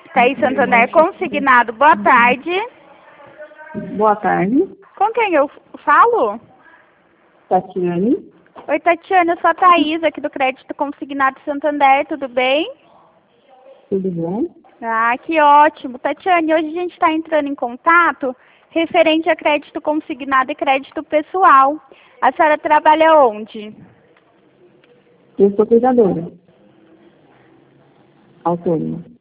Thaís Santander, consignado. Boa tarde. Boa tarde. Com quem eu falo? Tatiane. Oi, Tatiane, eu sou a Thaís, aqui do Crédito Consignado Santander, tudo bem? Tudo bom? Ah, que ótimo. Tatiane, hoje a gente está entrando em contato referente a crédito consignado e crédito pessoal. A senhora trabalha onde? Eu sou cuidadora. Autônoma.